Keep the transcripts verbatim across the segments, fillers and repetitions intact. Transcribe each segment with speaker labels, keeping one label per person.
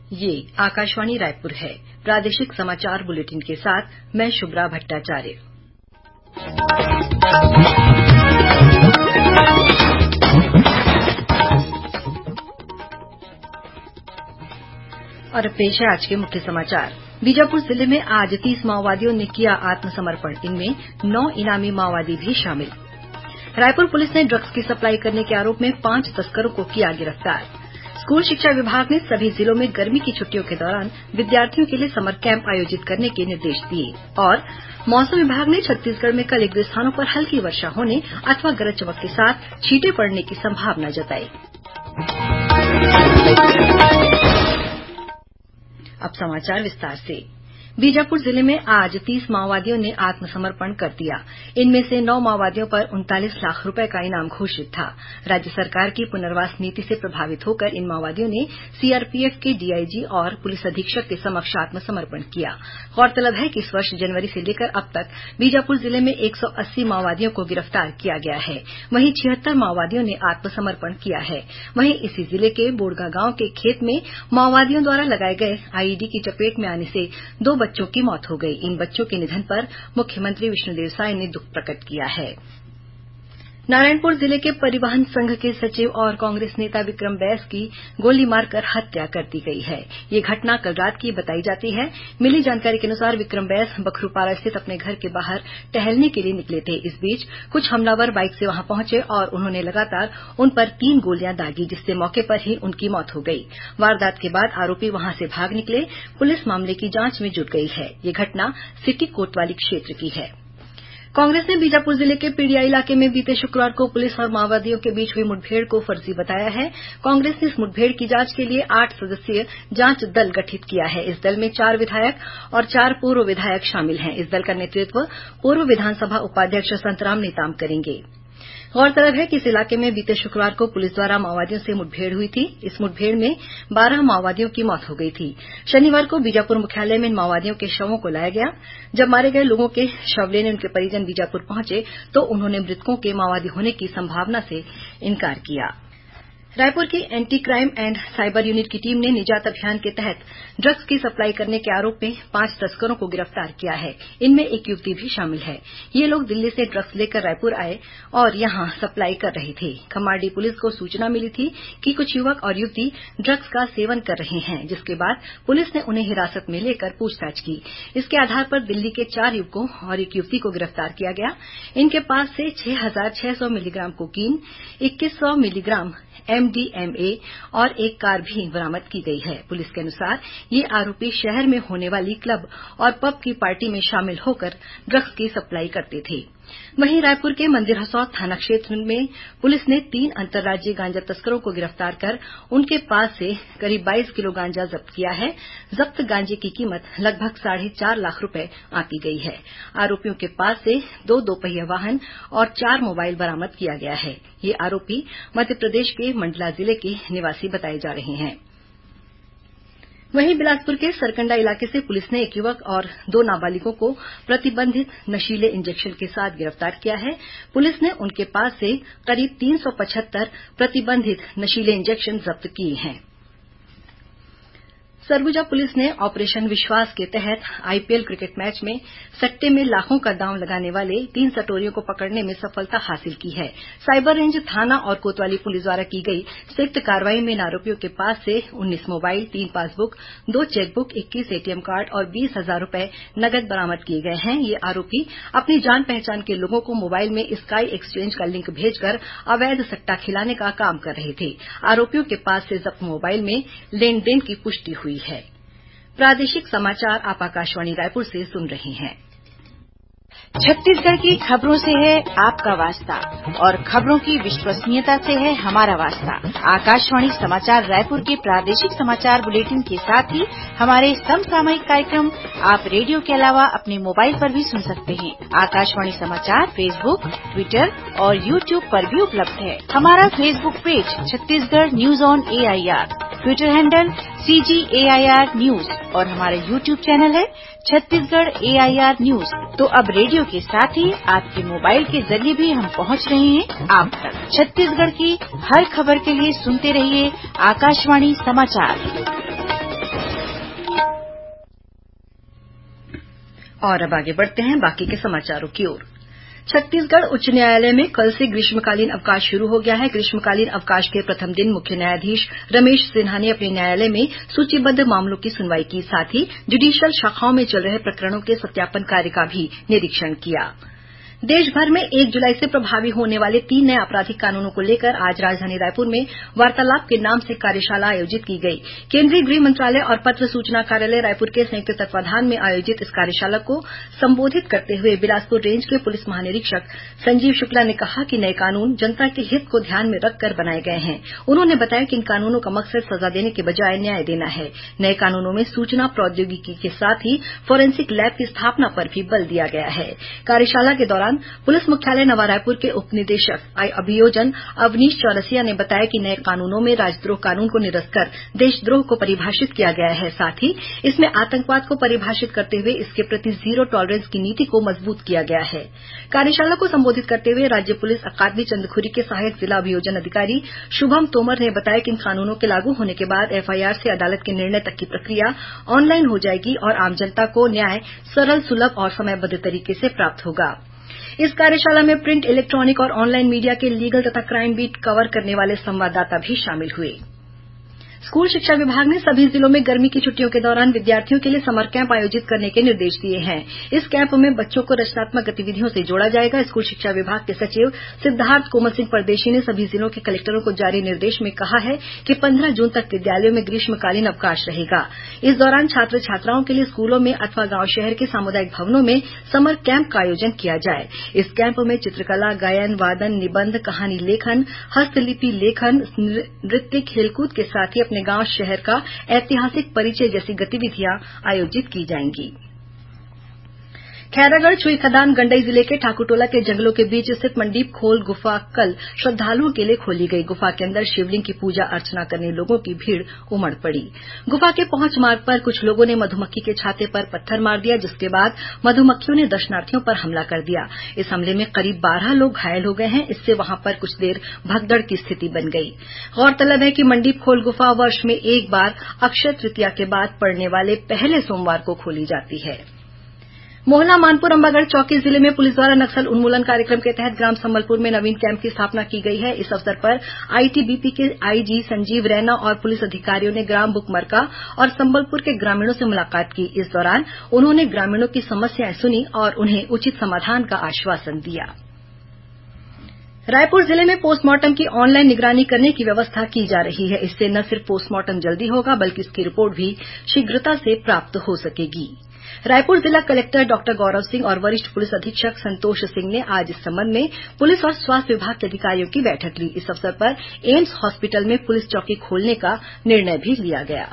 Speaker 1: ये आकाशवाणी रायपुर है। प्रादेशिक समाचार बुलेटिन के साथ मैं शुभ्रा भट्टाचार्य। और पेश है आज के मुख्य समाचार। बीजापुर जिले में आज तीस माओवादियों ने किया आत्मसमर्पण। इनमें नौ इनामी माओवादी भी शामिल। रायपुर पुलिस ने ड्रग्स की सप्लाई करने के आरोप में पांच तस्करों को किया गिरफ्तार। स्कूल शिक्षा विभाग ने सभी जिलों में गर्मी की छुट्टियों के दौरान विद्यार्थियों के लिए समर कैंप आयोजित करने के निर्देश दिए। और मौसम विभाग ने छत्तीसगढ़ में कल एक दो स्थानों पर हल्की वर्षा होने अथवा गरज चमक के साथ छींटे पड़ने की संभावना जताई। अब समाचार विस्तार से। बीजापुर जिले में आज तीस माओवादियों ने आत्मसमर्पण कर दिया। इनमें से नौ माओवादियों पर उनतालीस लाख रुपए का इनाम घोषित था। राज्य सरकार की पुनर्वास नीति से प्रभावित होकर इन माओवादियों ने सीआरपीएफ के डीआईजी और पुलिस अधीक्षक के समक्ष आत्मसमर्पण किया। गौरतलब है कि इस वर्ष जनवरी से लेकर अब तक बीजापुर जिले में एक सौ अस्सी माओवादियों को गिरफ्तार किया गया है। वहीं छिहत्तर माओवादियों ने आत्मसमर्पण किया है। वहीं इसी जिले के बोड़गा गांव के खेत में माओवादियों द्वारा लगाए गए आईईडी की चपेट में आने से दो बच्चों की मौत हो गई। इन बच्चों के निधन पर मुख्यमंत्री विष्णुदेव साय ने दुख प्रकट किया है। नारायणपुर जिले के परिवहन संघ के सचिव और कांग्रेस नेता विक्रम बैस की गोली मारकर हत्या कर दी गई है। ये घटना कल रात की बताई जाती है। मिली जानकारी के अनुसार विक्रम बैस बखरूपारा स्थित अपने घर के बाहर टहलने के लिए निकले थे। इस बीच कुछ हमलावर बाइक से वहां पहुंचे और उन्होंने लगातार उन पर तीन गोलियां दागी, जिससे मौके पर ही उनकी मौत हो गई। वारदात के बाद आरोपी वहां से भाग निकले। पुलिस मामले की जांच में जुट गई है। ये घटना सिटी कोतवाली क्षेत्र की है। कांग्रेस ने बीजापुर जिले के पीडिया इलाके में बीते शुक्रवार को पुलिस और माओवादियों के बीच हुई मुठभेड़ को फर्जी बताया है। कांग्रेस ने इस मुठभेड़ की जांच के लिए आठ सदस्यीय जांच दल गठित किया है। इस दल में चार विधायक और चार पूर्व विधायक शामिल हैं। इस दल का नेतृत्व पूर्व विधानसभा उपाध्यक्ष संतराम नेताम करेंगे। गौरतलब है कि इस इलाके में बीते शुक्रवार को पुलिस द्वारा माओवादियों से मुठभेड़ हुई थी। इस मुठभेड़ में बारह माओवादियों की मौत हो गई थी। शनिवार को बीजापुर मुख्यालय में इन माओवादियों के शवों को लाया गया। जब मारे गए लोगों के शव लेने उनके परिजन बीजापुर पहुंचे तो उन्होंने मृतकों के माओवादी होने की संभावना से इंकार किया। रायपुर की anti crime and cyber unit की टीम ने निजात अभियान के तहत ड्रग्स की सप्लाई करने के आरोप में पांच तस्करों को गिरफ्तार किया है। इनमें एक युवती भी शामिल है। ये लोग दिल्ली से ड्रग्स लेकर रायपुर आए और यहां सप्लाई कर रहे थे। खम्मारडीह पुलिस को सूचना मिली थी कि कुछ युवक और युवती ड्रग्स का सेवन कर रहे हैं, जिसके बाद पुलिस ने उन्हें हिरासत में लेकर पूछताछ की। इसके आधार पर दिल्ली के चार युवकों और एक युवती को गिरफ्तार किया गया। इनके पास से छह हजार छह सौ मिलीग्राम कोकीन, इक्कीस सौ मिलीग्राम एमडीएमए और एक कार भी बरामद की गई है। पुलिस के अनुसार ये आरोपी शहर में होने वाली क्लब और पब की पार्टी में शामिल होकर ड्रग्स की सप्लाई करते थे। वहीं रायपुर के मंदिर हसौद थाना क्षेत्र में पुलिस ने तीन अंतर्राज्यीय गांजा तस्करों को गिरफ्तार कर उनके पास से करीब बाईस किलो गांजा जब्त किया है। जब्त गांजे की कीमत लगभग साढ़े चार लाख रुपए आंकी गई है। आरोपियों के पास से दो दोपहिया वाहन और चार मोबाइल बरामद किया गया है। ये आरोपी मध्यप्रदेश के मंडला जिले के निवासी बताए जा रहे हैं। वहीं बिलासपुर के सरकंडा इलाके से पुलिस ने एक युवक और दो नाबालिगों को प्रतिबंधित नशीले इंजेक्शन के साथ गिरफ्तार किया है। पुलिस ने उनके पास से करीब तीन सौ पचहत्तर प्रतिबंधित नशीले इंजेक्शन जब्त किए हैं। सरगुजा पुलिस ने ऑपरेशन विश्वास के तहत आईपीएल क्रिकेट मैच में सट्टे में लाखों का दांव लगाने वाले तीन सटोरियों को पकड़ने में सफलता हासिल की है। साइबर रेंज थाना और कोतवाली पुलिस द्वारा की गई संयुक्त कार्रवाई में इन आरोपियों के पास से उन्नीस मोबाइल, तीन पासबुक, दो चेकबुक, इक्कीस एटीएम कार्ड और बीस हजार रुपए नगद बरामद किए गए हैं। ये आरोपी अपनी जान पहचान के लोगों को मोबाइल में स्काई एक्सचेंज का लिंक भेजकर अवैध सट्टा खिलाने का काम कर रहे थे। आरोपियों के पास से जब्त मोबाइल में लेन देन की पुष्टि हुई है। प्रादेशिक समाचार आप आकाशवाणी रायपुर से सुन रहे हैं।
Speaker 2: छत्तीसगढ़ की खबरों से है आपका वास्ता और खबरों की विश्वसनीयता से है हमारा वास्ता। आकाशवाणी समाचार रायपुर के प्रादेशिक समाचार बुलेटिन के साथ ही हमारे समसामयिक कार्यक्रम आप रेडियो के अलावा अपने मोबाइल पर भी सुन सकते हैं। आकाशवाणी समाचार फेसबुक, ट्विटर और यूट्यूब पर भी उपलब्ध है। हमारा Facebook page Chhattisgarh news on AIR, Twitter handle CGAIR news और हमारा यूट्यूब चैनल है छत्तीसगढ़ एआईआर न्यूज। तो अब रेडियो के साथ ही आपके मोबाइल के जरिए भी हम पहुंच रहे हैं आप तक। छत्तीसगढ़ की हर खबर के लिए सुनते रहिए आकाशवाणी समाचार।
Speaker 1: और अब आगे बढ़ते हैं बाकी के समाचारों की ओर। छत्तीसगढ़ उच्च न्यायालय में कल से ग्रीष्मकालीन अवकाश शुरू हो गया है। ग्रीष्मकालीन अवकाश के प्रथम दिन मुख्य न्यायाधीश रमेश सिन्हा ने अपने न्यायालय में सूचीबद्ध मामलों की सुनवाई की, साथ ही जुडिशियल शाखाओं में चल रहे प्रकरणों के सत्यापन कार्य का भी निरीक्षण किया। देश भर में एक जुलाई से प्रभावी होने वाले तीन नए आपराधिक कानूनों को लेकर आज राजधानी रायपुर में वार्तालाप के नाम से कार्यशाला आयोजित की गई। केंद्रीय गृह मंत्रालय और पत्र सूचना कार्यालय रायपुर के संयुक्त तत्वाधान में आयोजित इस कार्यशाला को संबोधित करते हुए बिलासपुर रेंज के पुलिस महानिरीक्षक संजीव शुक्ला ने कहा कि नए कानून जनता के हित को ध्यान में रखकर बनाए गए हैं। उन्होंने बताया कि इन कानूनों का मकसद सजा देने के बजाय न्याय देना है। नए कानूनों में सूचना प्रौद्योगिकी के साथ ही फोरेंसिक लैब की स्थापना पर भी बल दिया गया है। कार्यशाला के दौरान पुलिस मुख्यालय नवा रायपुर के उप निदेशक अभियोजन अवनीश चौरसिया ने बताया कि नए कानूनों में राजद्रोह कानून को निरस्त कर देशद्रोह को परिभाषित किया गया है, साथ ही इसमें आतंकवाद को परिभाषित करते हुए इसके प्रति जीरो टॉलरेंस की नीति को मजबूत किया गया है। कार्यशाला को संबोधित करते हुए राज्य पुलिस अकादमी चंद्रखुरी के सहायक जिला अभियोजन अधिकारी शुभम तोमर ने बताया कि इन कानूनों के लागू होने के बाद एफआईआर से अदालत के निर्णय तक की प्रक्रिया ऑनलाइन हो जाएगी और आम जनता को न्याय सरल, सुलभ और समयबद्ध तरीके से प्राप्त होगा। इस कार्यशाला में प्रिंट, इलेक्ट्रॉनिक और ऑनलाइन मीडिया के लीगल तथा क्राइम बीट कवर करने वाले संवाददाता भी शामिल हुए। स्कूल शिक्षा विभाग ने सभी जिलों में गर्मी की छुट्टियों के दौरान विद्यार्थियों के लिए समर कैंप आयोजित करने के निर्देश दिए हैं। इस कैंप में बच्चों को रचनात्मक गतिविधियों से जोड़ा जाएगा। स्कूल शिक्षा विभाग के सचिव सिद्धार्थ कोमल सिंह परदेशी ने सभी जिलों के कलेक्टरों को जारी निर्देश में कहा है कि पंद्रह जून तक विद्यालयों में ग्रीष्मकालीन अवकाश रहेगा। इस दौरान छात्र छात्राओं के लिए स्कूलों में अथवा गांव शहर के सामुदायिक भवनों में समर कैंप का आयोजन किया जाए। इस कैंप में चित्रकला, गायन, वादन, निबंध, कहानी लेखन, हस्तलिपि लेखन, नृत्य, खेलकूद के साथ ही अपने गांव शहर का ऐतिहासिक परिचय जैसी गतिविधियां आयोजित की जाएंगी। खैरागढ़ छुईखदान गंडई जिले के ठाकुरटोला के जंगलों के बीच स्थित मंडीप खोल गुफा कल श्रद्धालुओं के लिए खोली गई। गुफा के अंदर शिवलिंग की पूजा अर्चना करने लोगों की भीड़ उमड़ पड़ी। गुफा के पहुंच मार्ग पर कुछ लोगों ने मधुमक्खी के छाते पर पत्थर मार दिया, जिसके बाद मधुमक्खियों ने दर्शनार्थियों पर हमला कर दिया। इस हमले में करीब बारह लोग घायल हो गए हैं। इससे वहां पर कुछ देर भगदड़ की स्थिति बन गई। गौरतलब है कि मंडीप खोल गुफा वर्ष में एक बार अक्षय तृतीया के बाद पड़ने वाले पहले सोमवार को खोली जाती है। मोहला मानपुर अंबागढ़ चौकी जिले में पुलिस द्वारा नक्सल उन्मूलन कार्यक्रम के तहत ग्राम संबलपुर में नवीन कैंप की स्थापना की गई है। इस अवसर पर आईटीबीपी के आईजी संजीव रैना और पुलिस अधिकारियों ने ग्राम बुकमरका और संबलपुर के ग्रामीणों से मुलाकात की। इस दौरान उन्होंने ग्रामीणों की समस्याएं सुनी और उन्हें उचित समाधान का आश्वासन दिया। रायपुर जिले में पोस्टमार्टम की ऑनलाइन निगरानी करने की व्यवस्था की जा रही है। इससे न सिर्फ पोस्टमार्टम जल्दी होगा बल्कि इसकी रिपोर्ट भी शीघ्रता से प्राप्त हो सकेगी। रायपुर जिला कलेक्टर डॉक्टर गौरव सिंह और वरिष्ठ पुलिस अधीक्षक संतोष सिंह ने आज इस संबंध में पुलिस और स्वास्थ्य विभाग के अधिकारियों की बैठक ली। इस अवसर पर एम्स हॉस्पिटल में पुलिस चौकी खोलने का निर्णय भी लिया गया।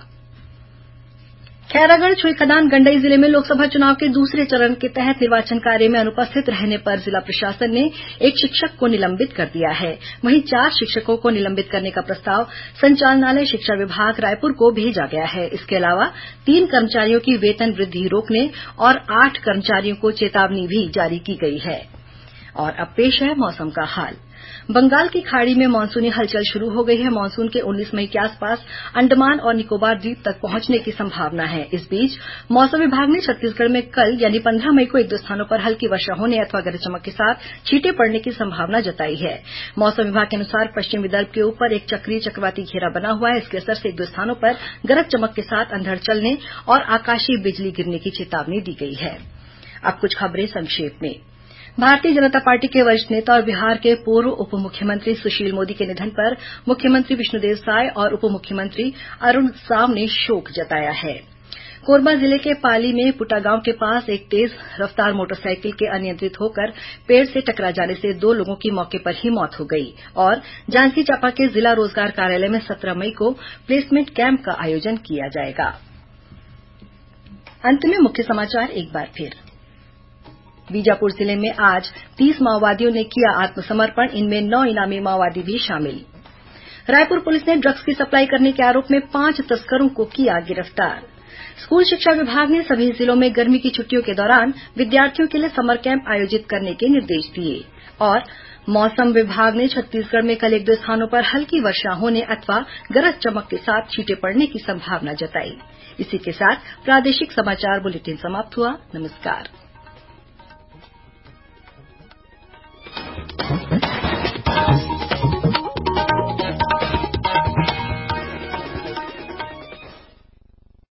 Speaker 1: खैरागढ़ छुईखदान गंडई जिले में लोकसभा चुनाव के दूसरे चरण के तहत निर्वाचन कार्य में अनुपस्थित रहने पर जिला प्रशासन ने एक शिक्षक को निलंबित कर दिया है। वहीं चार शिक्षकों को निलंबित करने का प्रस्ताव संचालनालय शिक्षा विभाग रायपुर को भेजा गया है। इसके अलावा तीन कर्मचारियों की वेतन वृद्धि रोकने और आठ कर्मचारियों को चेतावनी भी जारी की गई है। और अब पेश है मौसम का हाल। बंगाल की खाड़ी में मानसूनी हलचल शुरू हो गई है। मानसून के उन्नीस मई के आसपास अंडमान और निकोबार द्वीप तक पहुंचने की संभावना है। इस बीच मौसम विभाग ने छत्तीसगढ़ में कल यानी पंद्रह मई को एक दो स्थानों पर हल्की वर्षा होने अथवा गरज चमक के साथ छींटे पड़ने की संभावना जताई है। मौसम विभाग के अनुसार पश्चिम विदर्भ के ऊपर एक चक्रीय चक्रवाती घेरा बना हुआ है। इसके असर से एक दो स्थानों पर गरज चमक के साथ अंधड़ चलने और आकाशीय बिजली गिरने की चेतावनी दी गई है। अब कुछ खबरें संक्षेप में। भारतीय जनता पार्टी के वरिष्ठ नेता और बिहार के पूर्व उप मुख्यमंत्री सुशील मोदी के निधन पर मुख्यमंत्री विष्णुदेव साय और उप मुख्यमंत्री अरुण साव ने शोक जताया है। कोरबा जिले के पाली में पुटा गांव के पास एक तेज रफ्तार मोटरसाइकिल के अनियंत्रित होकर पेड़ से टकरा जाने से दो लोगों की मौके पर ही मौत हो गई। और जांजगीर चांपा के जिला रोजगार कार्यालय में सत्रह मई को प्लेसमेंट कैंप का आयोजन किया जाएगा। अंत में मुख्य समाचार एक बार फिर। बीजापुर जिले में आज तीस माओवादियों ने किया आत्मसमर्पण। इनमें नौ इनामी माओवादी भी शामिल। रायपुर पुलिस ने ड्रग्स की सप्लाई करने के आरोप में पांच तस्करों को किया गिरफ्तार। स्कूल शिक्षा विभाग ने सभी जिलों में गर्मी की छुट्टियों के दौरान विद्यार्थियों के लिए समर कैंप आयोजित करने के निर्देश दिए। और मौसम विभाग ने छत्तीसगढ़ में कल एक दो स्थानों पर हल्की वर्षा होने अथवा गरज चमक के साथ छींटे पड़ने की संभावना जताई। इसी के साथ प्रादेशिक समाचार बुलेटिन समाप्त हुआ। नमस्कार।